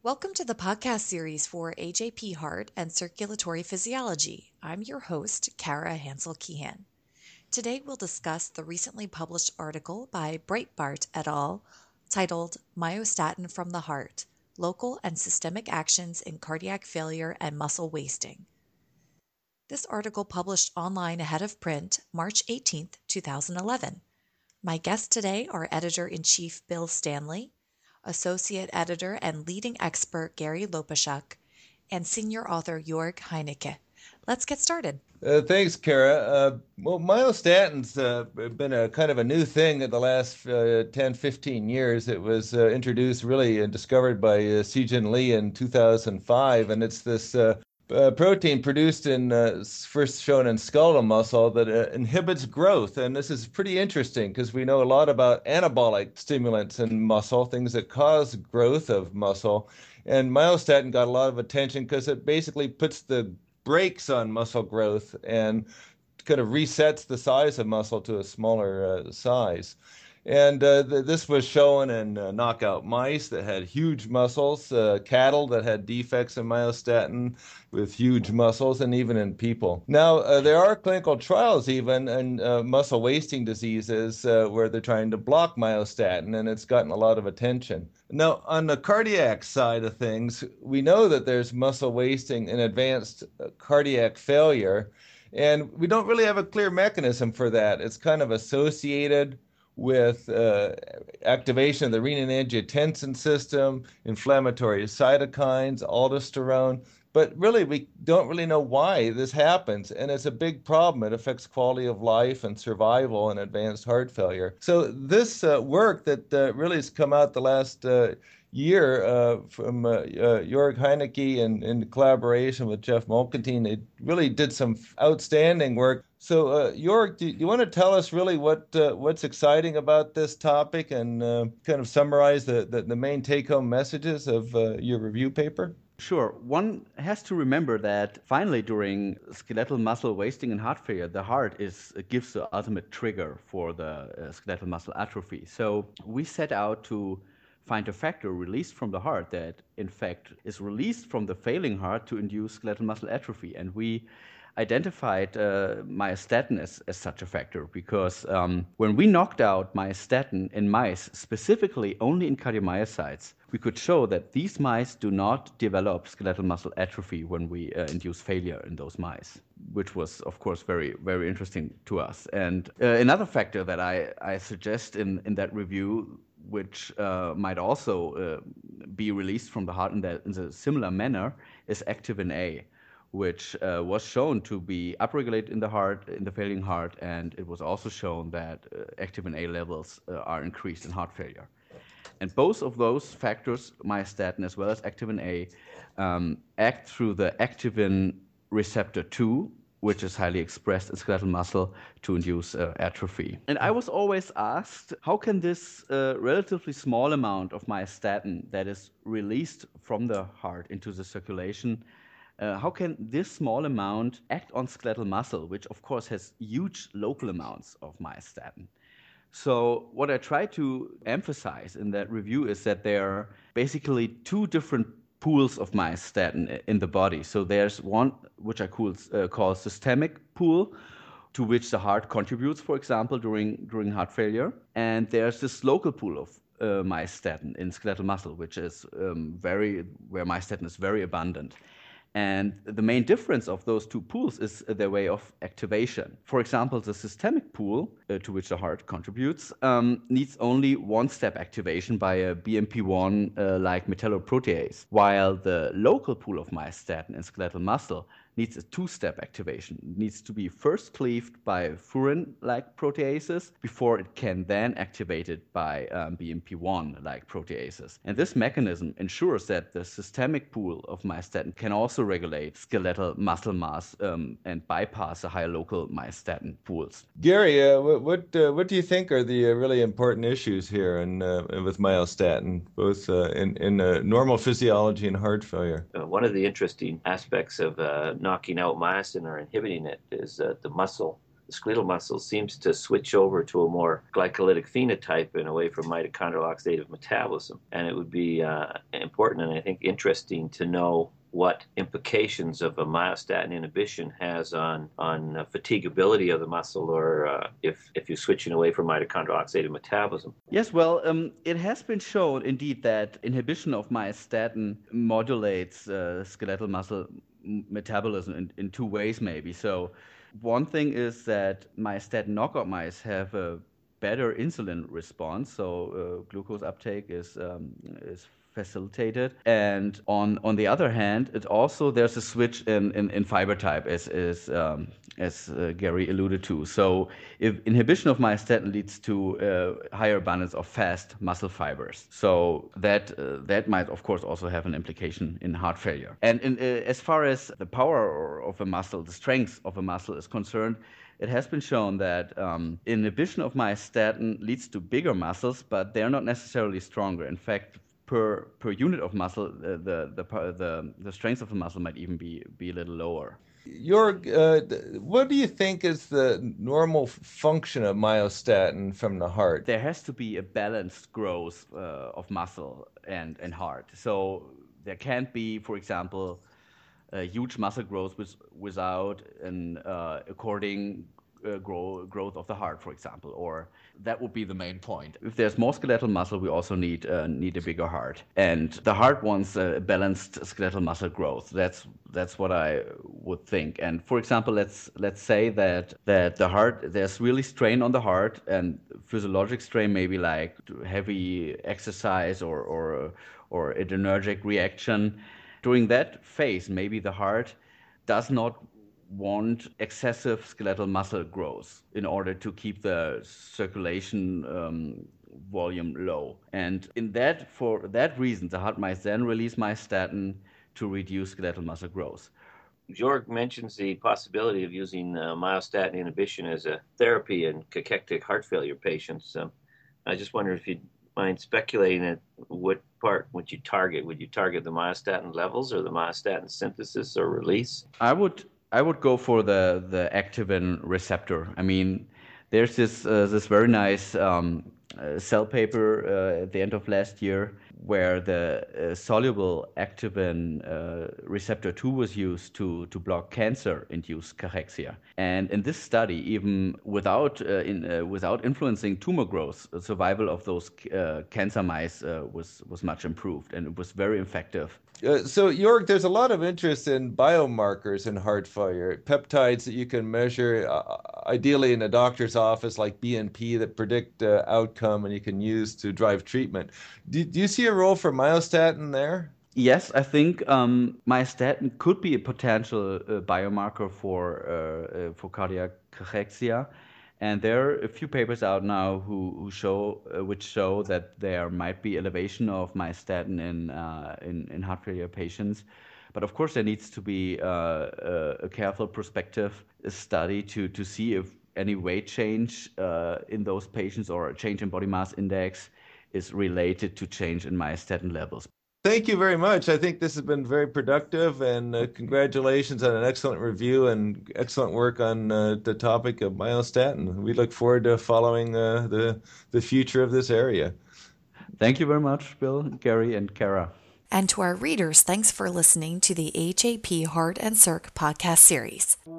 Welcome to the podcast series for AJP Heart and Circulatory Physiology. I'm your host, Kara Hansel Keehan. Today we'll discuss the recently published article by Breitbart et al. Titled Myostatin from the Heart: Local and Systemic Actions in Cardiac Failure and Muscle Wasting. This article published online ahead of print March 18, 2011. My guests today are Editor-in-Chief Bill Stanley, Associate Editor and leading expert Gary Lopashuk, and Senior Author Jörg Heinecke. Let's get started. Thanks, Kara. Myostatin's been a kind of a new thing in the last 10, 15 years. It was introduced really and discovered by Si-Jin Lee in 2005, and it's this protein produced in, first shown in skeletal muscle that inhibits growth. And this is pretty interesting because we know a lot about anabolic stimulants in muscle, things that cause growth of muscle. And myostatin got a lot of attention because it basically puts the brakes on muscle growth and kind of resets the size of muscle to a smaller size. And this was shown in knockout mice that had huge muscles, cattle that had defects in myostatin with huge muscles, and even in people. Now, there are clinical trials even in muscle wasting diseases where they're trying to block myostatin, and it's gotten a lot of attention. Now, on the cardiac side of things, we know that there's muscle wasting in advanced cardiac failure, and we don't really have a clear mechanism for that. It's kind of associated with activation of the renin-angiotensin system, inflammatory cytokines, aldosterone. But really, we don't really know why this happens, and it's a big problem. It affects quality of life and survival in advanced heart failure. So this work that really has come out the last year from Jörg Heinecke and in collaboration with Jeff Molkentine, they really did some outstanding work. So, Jörg, do you want to tell us really what's exciting about this topic and kind of summarize the main take-home messages of your review paper? Sure. One has to remember that finally during skeletal muscle wasting and heart failure, the heart gives the ultimate trigger for the skeletal muscle atrophy. So we set out to find a factor released from the heart that, in fact, is released from the failing heart to induce skeletal muscle atrophy. And we identified myostatin as such a factor because when we knocked out myostatin in mice, specifically only in cardiomyocytes, we could show that these mice do not develop skeletal muscle atrophy when we induce failure in those mice, which was, of course, very, very interesting to us. And another factor that I suggest in that review, which might also be released from the heart in a similar manner, is activin A, which was shown to be upregulated in the heart, in the failing heart, and it was also shown that activin A levels are increased in heart failure. And both of those factors, myostatin as well as activin A, act through the activin receptor 2, which is highly expressed in skeletal muscle to induce atrophy. And I was always asked, how can this relatively small amount of myostatin that is released from the heart into the circulation, how can this small amount act on skeletal muscle, which of course has huge local amounts of myostatin? So what I try to emphasize in that review is that there are basically two different pools of myostatin in the body. So there's one which I call systemic pool, to which the heart contributes, for example, during heart failure. And there's this local pool of myostatin in skeletal muscle, which is where myostatin is very abundant. And the main difference of those two pools is their way of activation. For example, the systemic pool, to which the heart contributes, needs only one-step activation by a BMP1-like metalloprotease, while the local pool of myostatin in skeletal muscle needs a two-step activation. It needs to be first cleaved by furin-like proteases before it can then activate it by BMP1-like proteases. And this mechanism ensures that the systemic pool of myostatin can also regulate skeletal muscle mass and bypass the higher local myostatin pools. Gary, what do you think are the really important issues here with myostatin, both in normal physiology and heart failure? One of the interesting aspects of knocking out myosin or inhibiting it is the muscle the skeletal muscle seems to switch over to a more glycolytic phenotype and away from mitochondrial oxidative metabolism. And it would be important and I think interesting to know what implications of a myostatin inhibition has on fatigability of the muscle, or if you're switching away from mitochondrial oxidative metabolism. Yes, well, it has been shown indeed that inhibition of myostatin modulates skeletal muscle metabolism in two ways, maybe. So, one thing is that myostatin knockout mice have a better insulin response, so glucose uptake is facilitated. And on the other hand, it also there's a switch in fiber type, as Gary alluded to. So if inhibition of myostatin leads to higher abundance of fast muscle fibers, so that might of course also have an implication in heart failure. And as far as the power of a muscle, the strength of a muscle is concerned, it has been shown that inhibition of myostatin leads to bigger muscles, but they're not necessarily stronger. In fact, per unit of muscle, the strength of the muscle might even be a little lower. What do you think is the normal function of myostatin from the heart? There has to be a balanced growth of muscle and heart. So there can't be, for example, a huge muscle growth without an according growth of the heart, for example, or that would be the main point. If there's more skeletal muscle, we also need a bigger heart, and the heart wants a balanced skeletal muscle growth. That's what I would think. And for example, let's say that the heart, there's really strain on the heart, and physiologic strain, maybe like heavy exercise or adrenergic reaction. During that phase, maybe the heart does not want excessive skeletal muscle growth in order to keep the circulation volume low. And for that reason, the heart might then release myostatin to reduce skeletal muscle growth. Jörg mentions the possibility of using myostatin inhibition as a therapy in cachectic heart failure patients. I just wonder if you'd mind speculating at what part would you target? Would you target the myostatin levels or the myostatin synthesis or release? I would go for the activin receptor. I mean, there's this very nice Cell paper at the end of last year where the soluble activin receptor 2 was used to block cancer-induced cachexia. And in this study, even without influencing tumor growth, the survival of those cancer mice was much improved, and it was very effective. So, Jörg, there's a lot of interest in biomarkers in heart failure, peptides that you can measure, ideally in a doctor's office, like BNP, that predict outcome and you can use to drive treatment. Do you see a role for myostatin there? Yes, I think myostatin could be a potential biomarker for cardiac cachexia. And there are a few papers out now which show that there might be elevation of myostatin in heart failure patients. But of course, there needs to be a careful prospective study to see if any weight change in those patients or a change in body mass index is related to change in myostatin levels. Thank you very much. I think this has been very productive, and congratulations on an excellent review and excellent work on the topic of myostatin. We look forward to following the future of this area. Thank you very much, Bill, Gary, and Kara. And to our readers, thanks for listening to the AJP Heart and Circ podcast series.